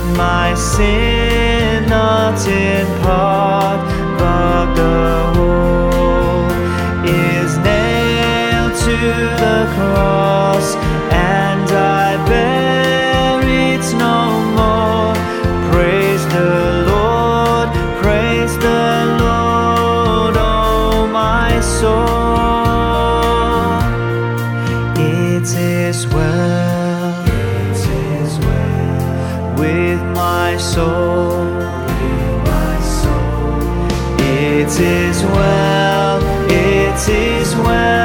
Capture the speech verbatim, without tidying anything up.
my sin not in part, but the whole is nailed to the cross, and I bear it no more. Praise the Lord, praise the Lord, oh my soul. It is well, it is well with my soul, with my soul. It is well, it is well.